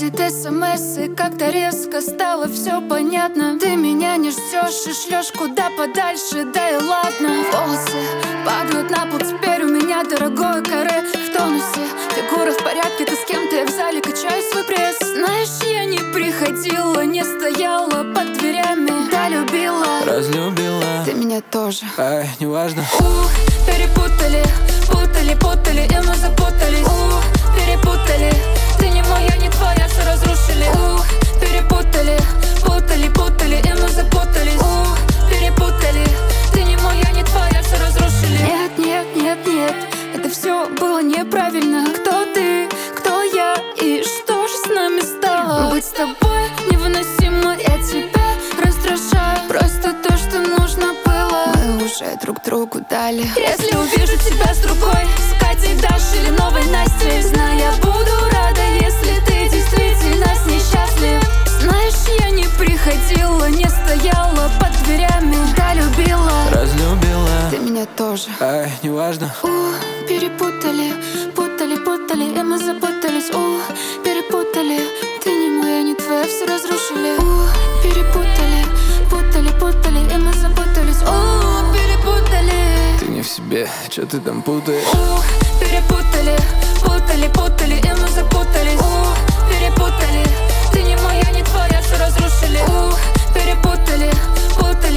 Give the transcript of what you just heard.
звонит СМС, и как-то резко стало все понятно. Ты меня не ждешь и шлешь куда подальше, да и ладно. Волосы падают на пол, теперь у меня дорогое каре в тонусе. Фигура в порядке, ты с кем-то, я в зале качаю свой пресс. Знаешь, я не приходила, не стояла под дверями. Да, любила, разлюбила, ты меня тоже. ай, неважно. Перепутали, путали, и мы запутались. Перепутали, ты не моя, не твоя, все разрушили. Перепутали, путали, и мы запутались. Перепутали, ты не моя, не твоя, все разрушили. Нет, это все было неправильно. Кто ты, кто я, и что же с нами стало? Быть с тобой невыносимо, я тебя раздражаю. Просто то, что нужно было, мы уже друг другу дали. Если увижу тебя с другой, с Катей, Дашей или новой Настей, знаю, я буду рада, если ты действительно с ней счастлив. Знаешь, я не приходила, не стояла под дверями. Да, любила, разлюбила, ты меня тоже. ай, неважно. Перепутали, путали, и мы запутались. Перепутали, ты не моя, не твоя, все разрушили. Перепутали, путали, и мы запутались. Перепутали, Ты не в себе, что ты там путаешь? Перепутали, путали, и мы запутались. Перепутали, ты не моя, не твоя, все разрушили. Перепутали,